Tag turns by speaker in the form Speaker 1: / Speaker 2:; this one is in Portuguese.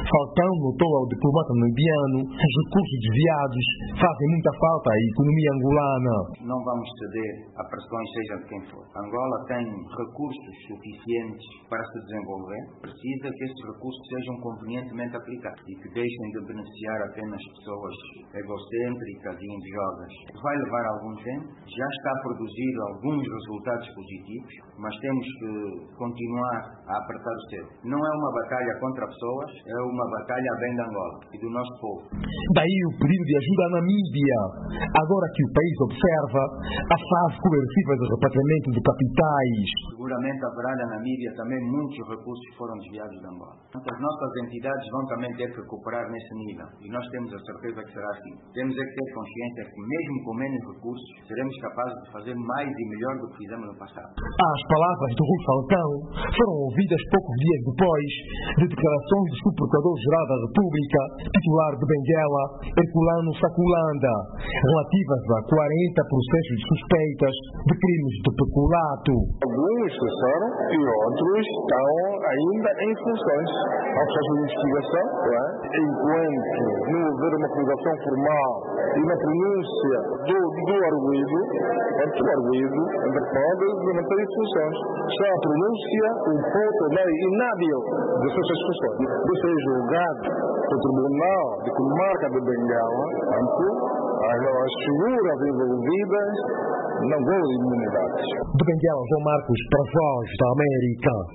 Speaker 1: Falcão notou ao diplomata namibiano que os recursos desviados fazem muita falta à economia angolana.
Speaker 2: Não vamos ceder a pressões, seja de quem for. Angola tem recursos suficientes para se desenvolver, precisa que esses recursos sejam convenientemente aplicados e que deixem de beneficiar apenas pessoas egocêntricas e invejosas. Vai levar algum tempo, já está a produzir alguns resultados positivos, mas temos que continuar a apertar o cerco. Não é uma batalha contra pessoas, é uma batalha a bem de Angola e do nosso povo.
Speaker 1: Daí o pedido de ajuda à Namíbia, agora que o país observa a fase coerciva de repatriamento de capitais.
Speaker 2: Seguramente haverá na Namíbia também muitos recursos que foram desviados de Angola. As nossas entidades vão também ter que cooperar nesse nível e nós temos a certeza que será assim. Temos é que ter consciência que mesmo com menos recursos seremos capazes de fazer mais e melhor do que fizemos no passado.
Speaker 1: As palavras do Rui Falcão foram ouvidas poucos dias depois de declarações do Procurador-Geral da República, titular de Benguela, Herculano Saculanda, relativas a 40 processos de suspeitas de crimes de peculato.
Speaker 3: Alguns cessaram e outros estão ainda em funções ao processo de investigação, enquanto não houver uma acusação formal e uma pronúncia do arguido, o arguido ainda pode manter as funções. Só a pronúncia, o ponto inábil das suas funções. Isso é julgado pelo Tribunal de Comarca de Benguela, as figuras envolvidas não vão imunidades.
Speaker 1: De Benguela, João Marcos, para a Voz da América.